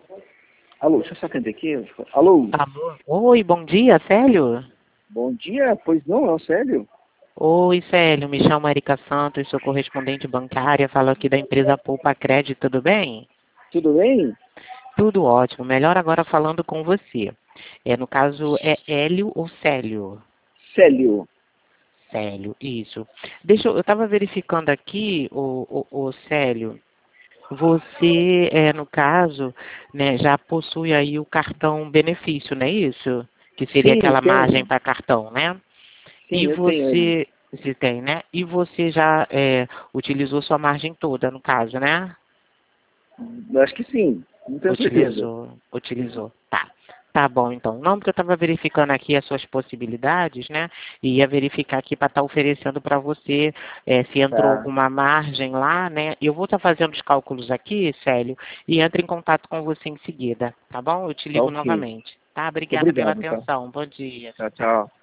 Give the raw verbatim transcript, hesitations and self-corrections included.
Alô, deixa eu só atender aqui. Alô? Alô? Oi, bom dia, Célio? Bom dia, pois não, é o Célio? Oi, Célio, me chamo Erika Santos, sou correspondente bancária, falo aqui da empresa Poupa Crédito, tudo bem? Tudo bem? Tudo ótimo, melhor agora falando com você. É, no caso, é Hélio ou Célio? Célio. Célio, isso. Deixa eu, eu estava verificando aqui, o, o, o Célio, você, é, no caso, né, já possui aí o cartão benefício, não é isso? Que seria Sim, aquela margem tenho. para cartão, né? E Sim, eu tenho ele. você, se tem, né? E você já é, utilizou sua margem toda, no caso, né? Eu acho que sim, não tenho certeza. Utilizou, utilizou. Tá. Tá bom, então. Não, porque eu estava verificando aqui as suas possibilidades, né? E ia verificar aqui para estar oferecendo para você é, se entrou Tá. alguma margem lá, né? Eu vou estar fazendo os cálculos aqui, Célio, e entro em contato com você em seguida, tá bom? Eu te Tá ligo ok. novamente. Tá? Obrigada pela Obrigado, tá? atenção. Bom dia. Tchau, Tchau. tchau.